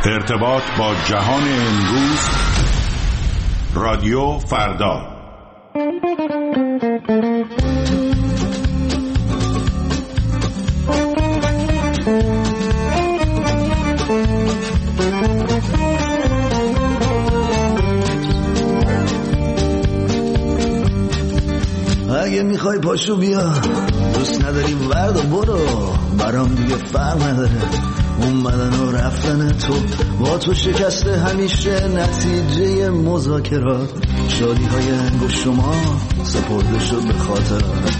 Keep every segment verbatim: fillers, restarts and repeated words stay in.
ارتباط با جهان امروز، رادیو فردا. اگه میخوای پاشو بیا، دوست نداری ورد و برو، برام دیگه فرق نداره اومدن و رفتن تو. با تو شکسته همیشه نتیجه مذاکرات، شادی های انگشت شما سپرده شد به خاطرات.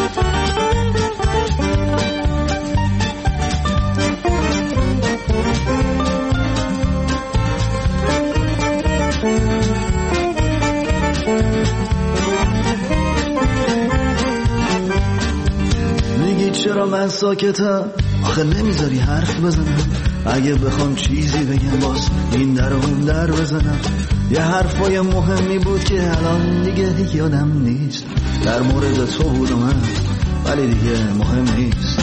چرا من ساکتم؟ آخه نمیذاری حرف بزنم. اگه بخوام چیزی بگم باز این در و اون در بزنم. یه حرفای مهمی بود که الان دیگه یادم نیست. در مورد تو بود و من، ولی دیگه مهم نیست.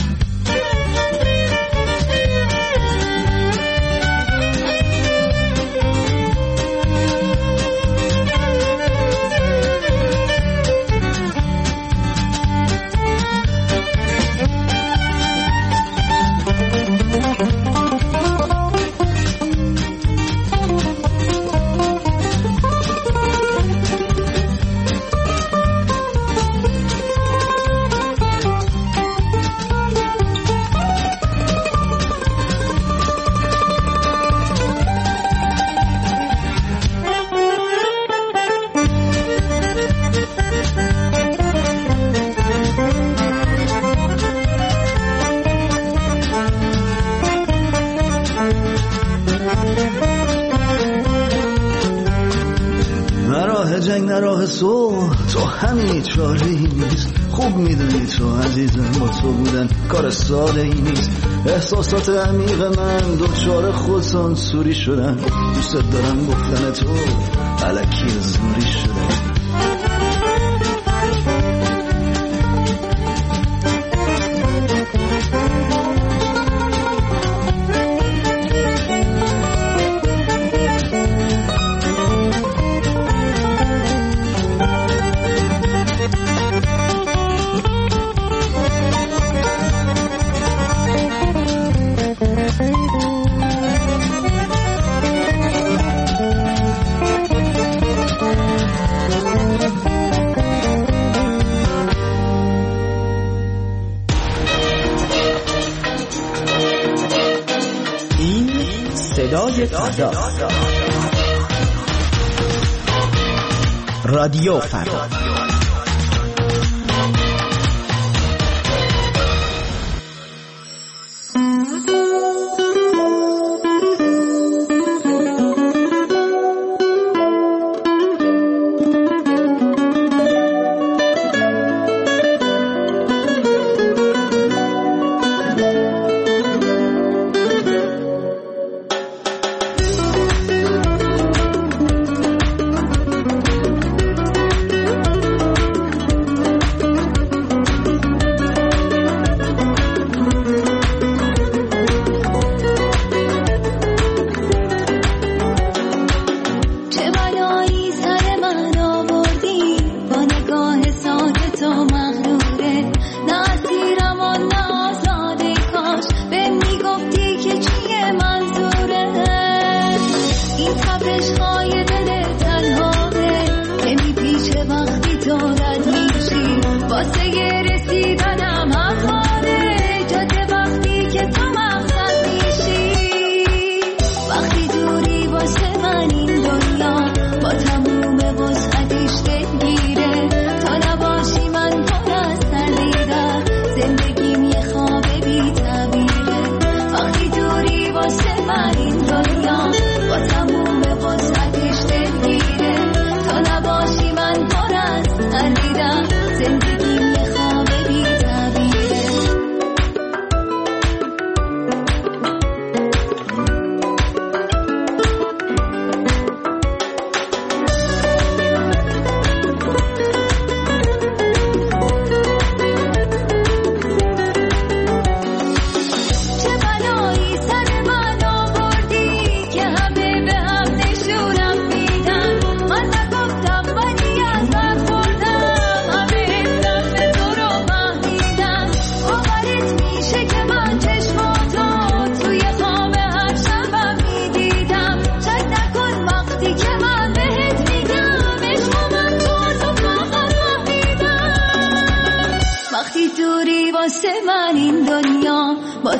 جنگ نراه سو تو همین چاری نیست. خوب میدونی تو عزیزم، با تو بودن کار ساده ای نیست. احساسات عمیق من دوچار خودسانسوری شدن. دوست دارم گفتن تو الکی زوری شدن. رادیو فردا.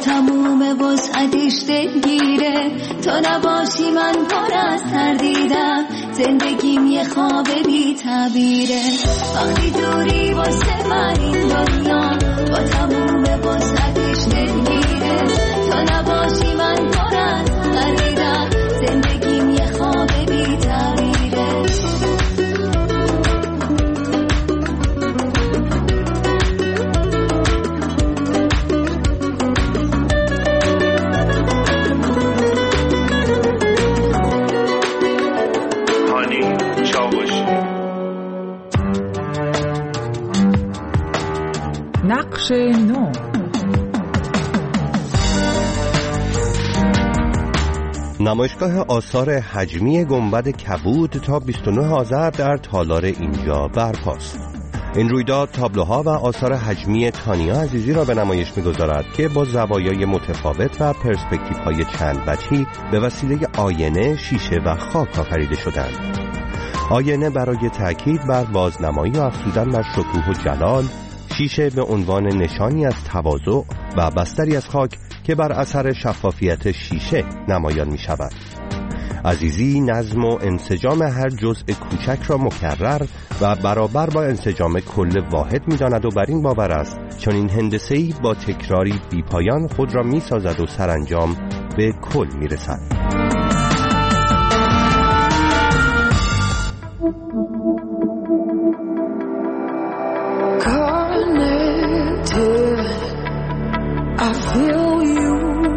تموم وسعتش دلگیره. تو نباشی من پر از تردیدم، زندگیم یه خواب بی تعبیره. وقتی دوری واسه من این دنیا با تموم وسعتش دلگیره. تو نباشی من پر از تردیدم، زندگیم یه خواب بی تعبیره. نقش نو. نمایشگاه آثار حجمی گنبد کبود تا بیست و نه آذر در تالار اینجا برپاست. این رویداد تابلوها و آثار حجمی تانیا عزیزی را به نمایش می‌گذارد که با زوایای متفاوت و پرسپکتیوهای چند وجهی به وسیله آینه، شیشه و خاک آفریده شدند. آینه برای تأکید بر بازنمایی و افزودن بر شکوه و جلال، شیشه به عنوان نشانی از تواضع و بستری از خاک که بر اثر شفافیت شیشه نمایان می شود. عزیزی نظم و انسجام هر جزء کوچک را مکرر و برابر با انسجام کل واحد می داند و بر این باور است چون این هندسه‌ای با تکراری بی پایان خود را می سازد و سرانجام به کل می رسد. I feel you.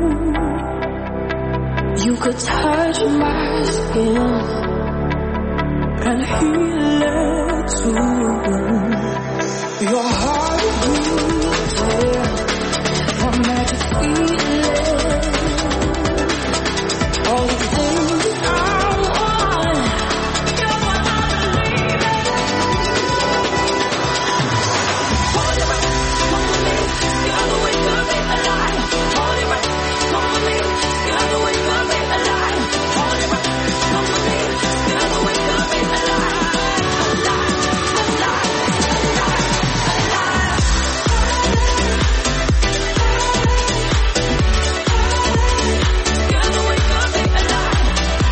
You could touch my skin and heal it too. Your heart beating from magic feeling. All the things I want, you're what I believe in. Hold it right, come with me. You have a way to be alive. Hold it right, come with me. You have a way to be alive. Hold it right, come with me. You have a way to be alive. Alive, alive, alive, alive. You have a way to be alive.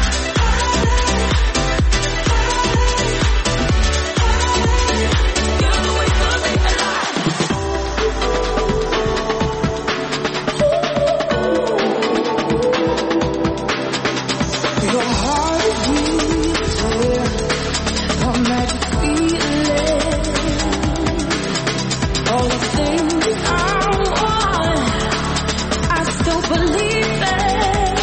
You have a way to be alive. Your heart beating, a magic feeling. All the things I want, I still believe in.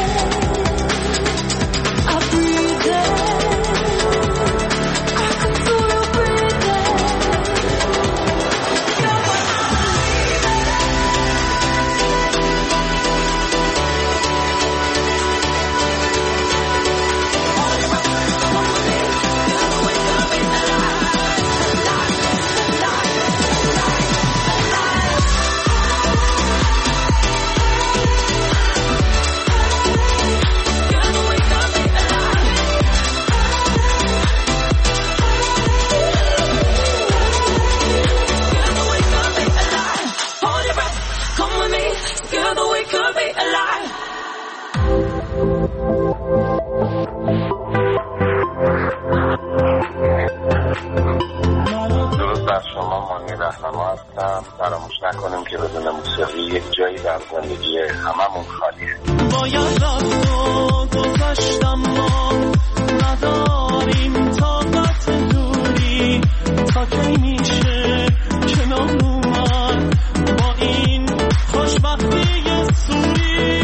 I breathe in, I can feel you breathing. You're what I believe فراموش نکنیم که بدون موسیقی یک جایی در زندگی هممون خالیه. باید رفت و گذاشتم ما نداریم طاقت دوری تا کی میشه کنار اومد با این خوشبختی سوری.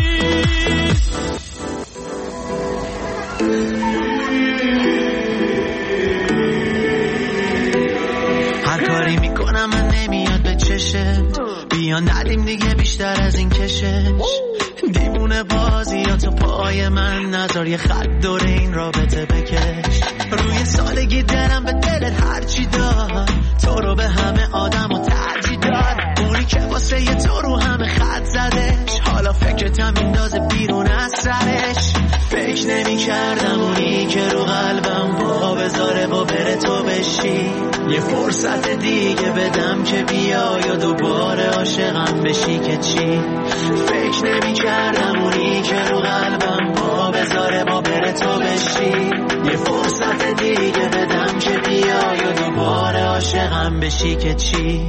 هر کاری میکنم من نمیاد به چشه، بیان ندیم دیگه بیشتر از این کشش. دیوونه بازی یا تو پای من نذار یه خط دور این رابطه بکش. روی سادگی دلم به دلت هرچی داد، تو رو به همه آدم و ترجیح داد. اونی که واسه یه تو رو همه خط زدش، حالا فکرتم میندازه بیرون از سرش. فکر نمی کردم اونی که رو قلبم بابه بذاره و بره تو بشی. یه فرصت دیگه بدم که بیای و دوباره عاشقم بشی که چی. فکر نمی کردم اونی که رو قلبم پا بذاره و بره تو بشی. یه فرصت دیگه بدم که بیای و دوباره عاشقم بشی که چی.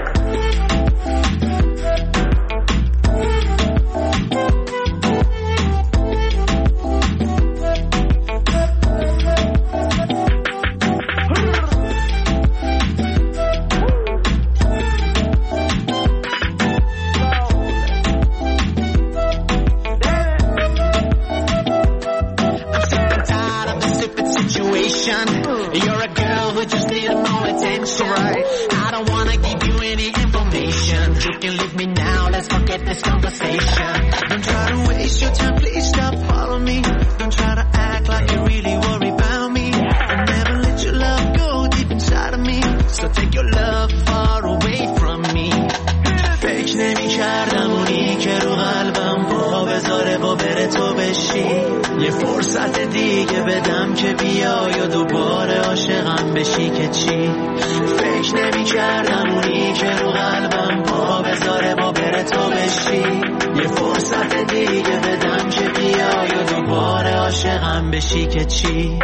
You're a girl who just needs more attention. Right. I don't wanna give you any information. You can leave me now, let's forget this conversation. Don't try to waste your time, please stop following me. Don't try to act like you really worry about me. I'll never let your love go deep inside of me. So take your love far away from me. فکر نمی کردم اونی که رو قلبم پا بذاره و بره تو بشی. یه فرصت دیگه بدم که بیای و دوباره عاشقم بشی که چی. فکر نمی کردم اونی که رو قلبم پا بذاره و بره تو بشی. یه فرصت دیگه بدم که بیای و دوباره عاشقم بشی که چی.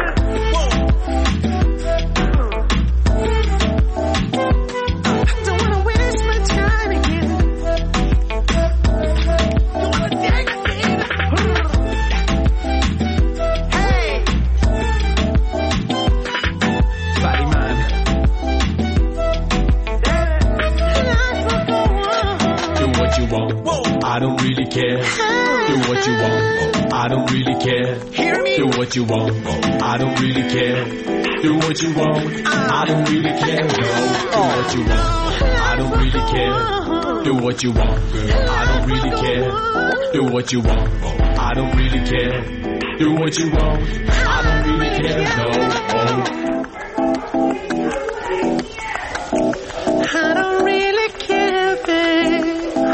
I don't really care. Do what you want. I don't really care. Hear me? Do what you want. I don't really care. Do what you want. I don't really care. No. Do what you want. I don't really care. Do what you want, girl. I don't really care. Do what you want. I don't really care. Do what you want. I don't really care. No. Oh. I don't really care, babe.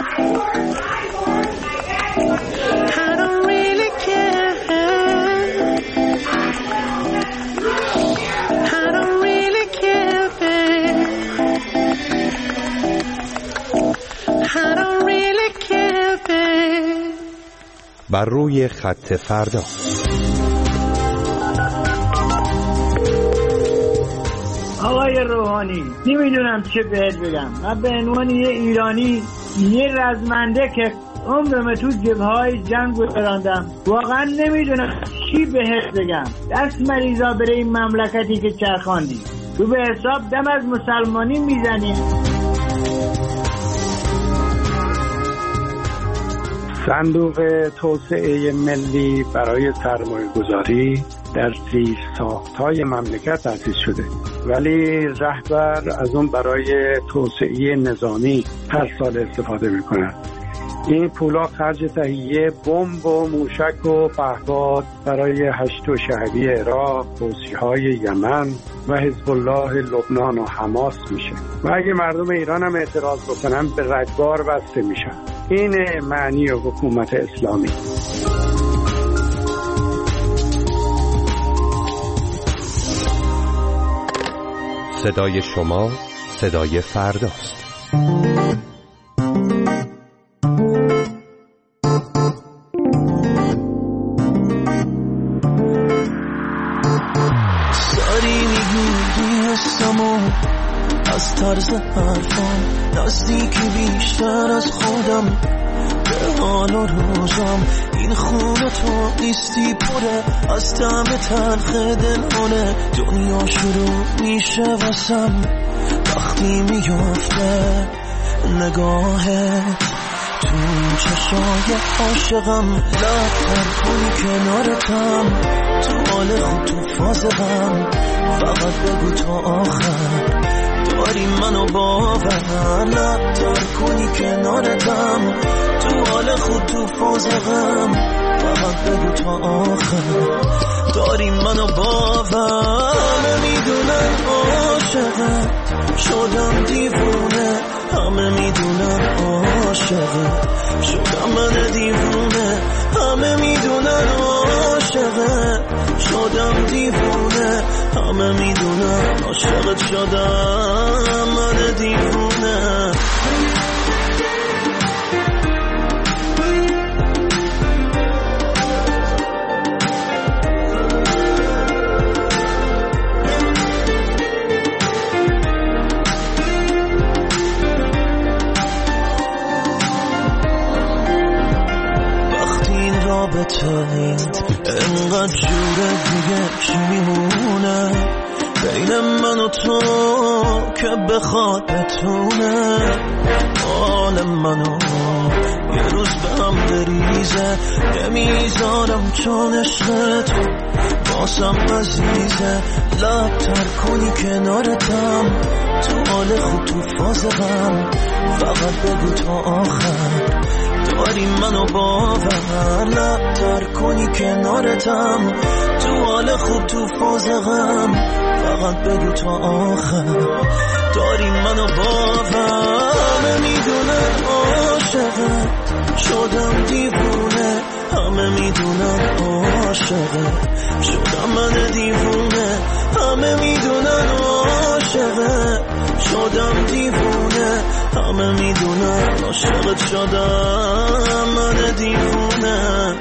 I don't really care. I don't really care, babe. I don't really care, babe. بر روی خط فردا. آقای روحانی، نمیدونم چه بهت بگم. من به عنوان یه ایرانی، یه رزمنده که عمرم تو جبهه‌های جنگ گذراندم، واقعا نمیدونم چی بهت بگم. دست مریضا بره این مملکتی که چرخاندی، تو به حساب دم از مسلمانی میزنی. صندوق توسعه ملی برای سرمایه گذاری در زیر ساخت‌های مملکت تأسیس شده، ولی رهبر از اون برای توسعه نظامی هر سال استفاده می‌کند. این پولا خرج تهیه بمب و موشک و پهپاد برای هشت و شهری عراق، حوثی‌های یمن و حزب الله لبنان و حماس میشه و اگه مردم ایران هم اعتراض بکنن به رگبار بسته میشن. این معنی حکومت اسلامی. صدای شما صدای فرداست. داری میگی حسمو از طرز حرفم، نزدیکی بیشتر از خودم به حال و روزم. این خونه تو نیستی پره از طعم تلخ دلانه، دنیا شروع میشه واسم وقتی میفته نگاهت تو چشای عاشقم. لبتر کنی کنارتم، تو حال خود تو فاز غم، فقط بگو تا آخر داری منو باور. لبتر کنی کنارتم، تو حال خود تو فاز غم، فقط بگو تا آخر داری منو باور. همه میدونن عاشقت شدم دیوونه، همه میدونن عاشقت شدم من دیوونه، همه میدونن عاشقت شدم شدم دیوونه، همه میدونم عاشقت شدم من دیوونه. رابطه اینقدر جوره دیگه چی میمونه بین من و تو که بخواد بتونه حال منو یه روز به هم بریزه، نمیذارم چون عشق تو باسم عزیزه. لب تر کنی کنارتم تو حال خود تو فاز غم، فقط بگو تا آخر داری منو باور. لب تر کنی کنارتم تو حال خوب تو فاز غم، فقط بگو تا آخر داری منو باور. همه میدونن عاشقت شدم دیوونه، همه میدونن عاشقت شدم من دیوونه، همه میدونن عاشقت شدم دیوونه، همه میدونن عاشقت شدم من دیوونه.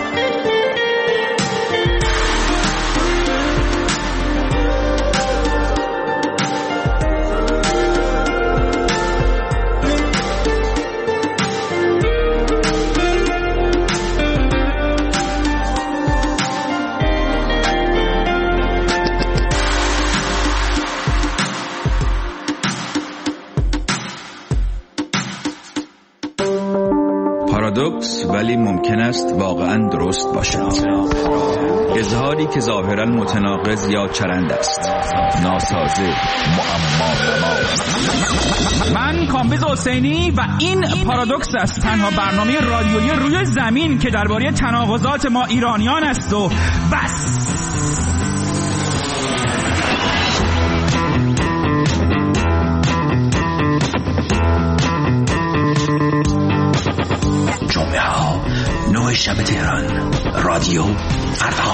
پارادوکس ولی ممکن است واقعا درست باشد. اظهاری که ظاهرا متناقض یا چرند است، ناسازه، معما نما. من کامبیز حسینی و این پارادوکس است، تنها برنامه رادیویی روی زمین که درباره تناقضات ما ایرانیان است و بس. جمعه ها نوع شب تهران، رادیو فردا.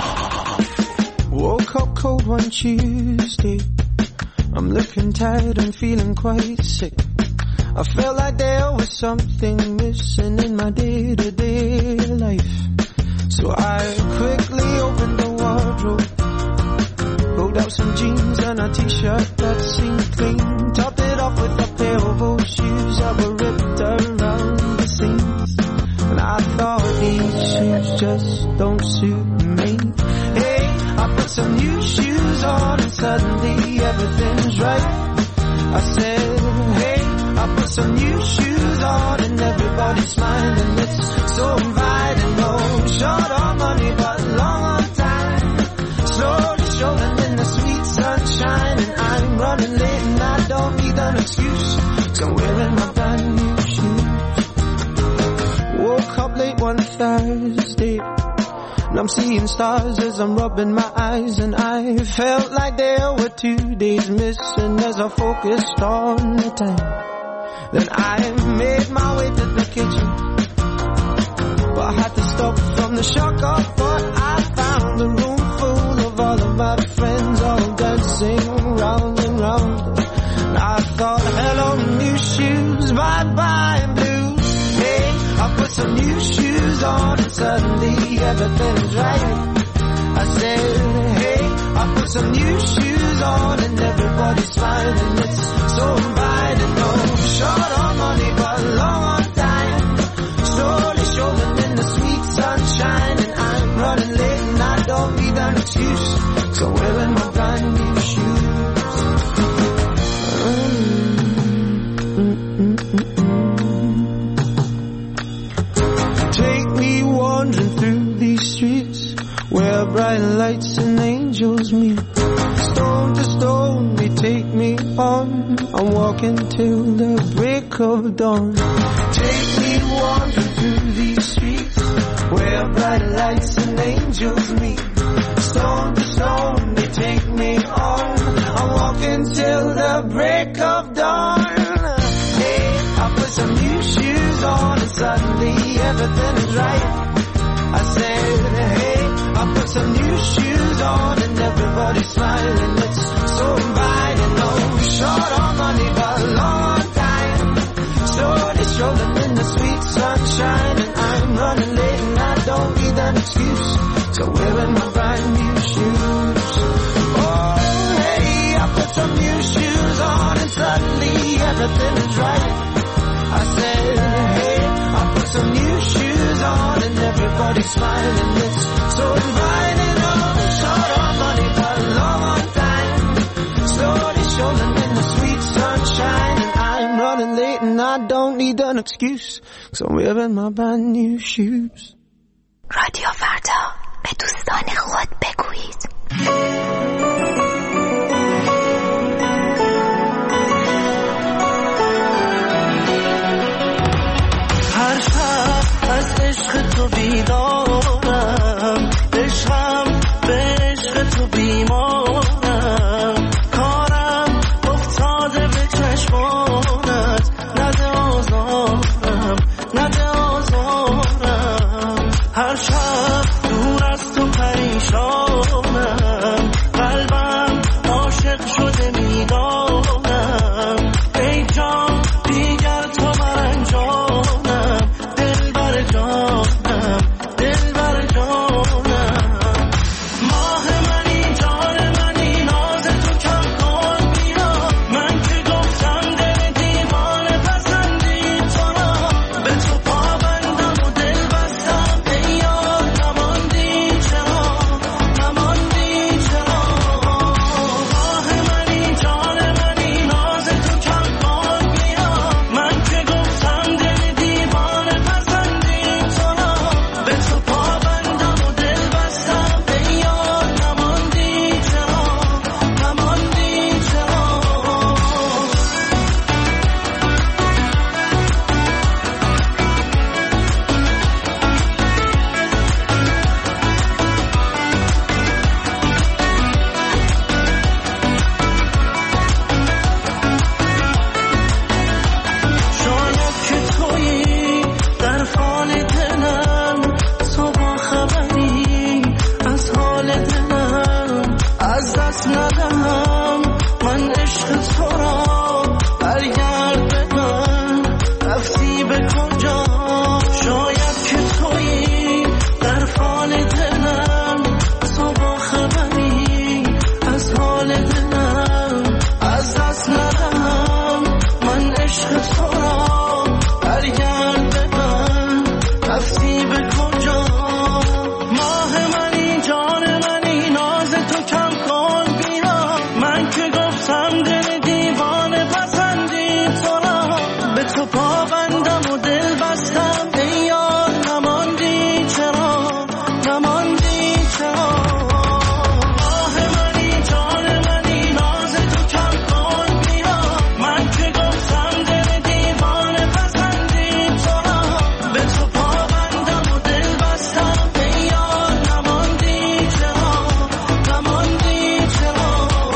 Woke up cold one Tuesday, I'm looking tired and feeling quite sick. I felt like there was something missing in my day-to-day life. So I quickly opened the wardrobe, pulled out some jeans and a t-shirt that seemed clean, topped it off with a pair of old shoes that were ripped around the seams. And I thought these shoes just don't suit me. Hey, I put some new shoes on and suddenly everything's right. I said, hey, I put some new shoes on and everybody's smiling. It's so inviting. No short on money but long on time. Slowly strolling in the sweet sunshine, and I'm running late and I don't need an excuse, 'cause I'm wearing my brand new shoes. Woke up late one Thursday, and I'm seeing stars as I'm rubbing my eyes, and I felt like there were two days missing as I focused on the time. Then I made my way to the kitchen, but I had to stop from the shock of what I found. A room full of all of my friends all dancing round and round. And I thought, hello new shoes, bye bye blues. Hey, I put some new shoes on and suddenly everything's right. I said, hey, I put some new shoes on and everybody's smiling. It's so inviting. No short on money but long on time. Slowly strolling in the sweet sunshine, and I'm running late and I don't need an excuse, 'cause I'm wearing my brand new shoes. Take me wandering through these streets where bright lights and angels meet. Stone to stone they take me on, I'm walking till the break of dawn. Take me wandering through these streets where bright lights and angels meet. Stone to stone they take me on, I'm walking till the break of dawn. Hey, I put some new shoes on and suddenly everything is right. I said, hey, I put some new shoes on and an excuse. So wearing my brand new shoes. Oh, hey, I put some new shoes on and suddenly everything is right. I said, hey, I put some new shoes on and everybody's smiling. It's so inviting. Oh, short on money but long on time. Slowly strolling in the sweet sunshine. And I'm running late and I don't need an excuse. So I'm wearing my brand new shoes. رادیو فردا، به دوستان خود بگویید. هر شب از عشق تو بیدارم، عشقم به عشق تو بیمارم، کارم افتاده به چشمانت، نده آزارم نده آزارم. هر شب دور از تو پریشانم، قلبم عاشق شده میدانم. ای جان دیگر تو مرنجانم، دل بر جانم دل بر جانم. ماه منی جان منی ناز تو کم کن بیا، من که گفتم دل دیوانه پسندی تو را، به تو پابندم و دل بستم. ای یار نماندی چرا نماندی چرا. ماه منی جان منی ناز تو کم کن بیا، من که گفتم دل دیوانه پسندی تو را، به تو پابندم و دل بستم. ای یار نماندی چرا نماندی چرا. شاید که تویی در فال دلم، تو با خبری از حال دلم. از دست ندهم من عشق تو را، برگرد به من رفتی به کجا. شاید که تویی در فال دلم، تو با خبری از حال دلم. از دست ندهم من عشق تو را، برگرد به من رفتی به کجا. ماه منی جان منی ناز تو کم کن بیا، من که گفتم دل دیوانه پسندی تو را، به تو پابندم و دل بستم. ای یار نماندی چرا نماندی چرا. ماه منی جان منی ناز تو کم کن بیا، من که گفتم دل دیوانه پسندی تو را، به تو پابندم و دل بستم. ای یار نماندی چرا نماندی چرا.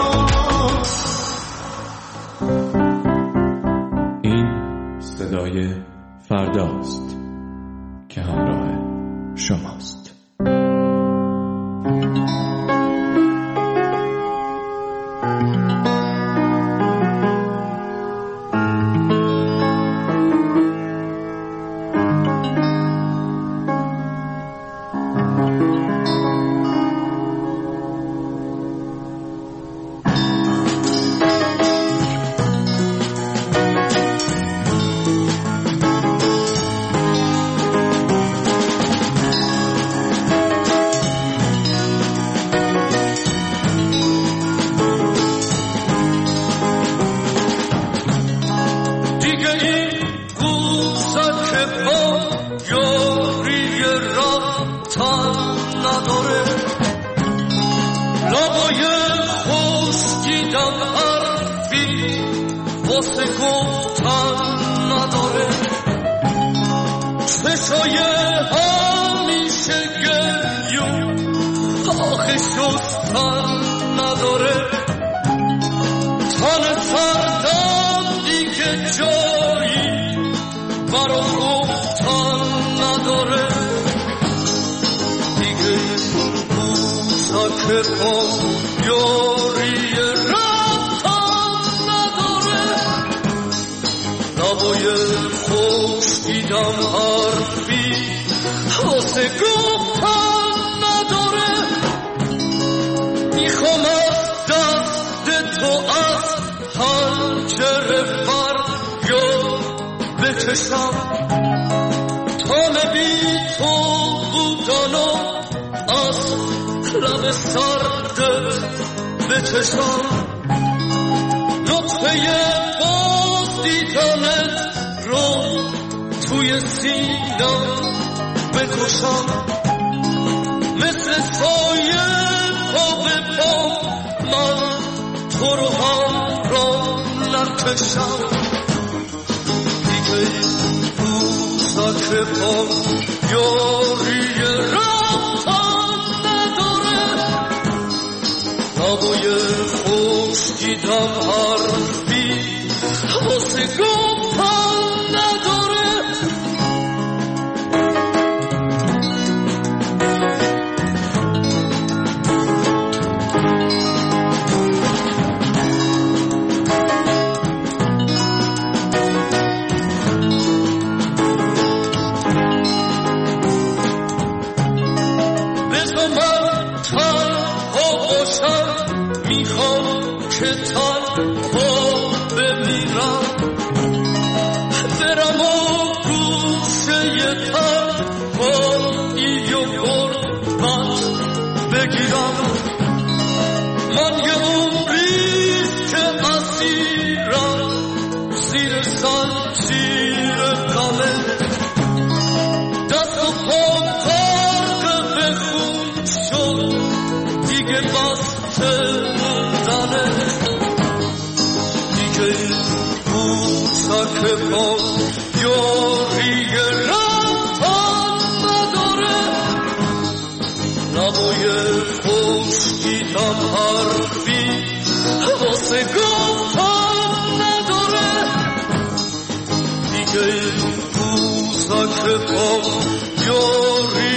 این صدای فرداست که همراه شماست. خوش دیدم حرفی واسه گفتن بکشم طالبی تو بودن و از لب سردت بچشم نطفه باز دیدنت رو توی سینم بکشم مثل سایه پا به پا من تو رو هم را نکشم دیگه روزک پا یاری رفتن نداره نبای خوش دیدم حرفی واسه گفتن نداره که تنها بمیرم برم و گوشه تنهایی و غربت بگیرم من یه عمریست که اسیرم زیر زنجیر غمه دست و پام غرق به خون شد دیگه بسته که با یاری رفتن نداره نبای خوش دیدم حرفی واسه گفتن نداره دیگه روزا که با یاری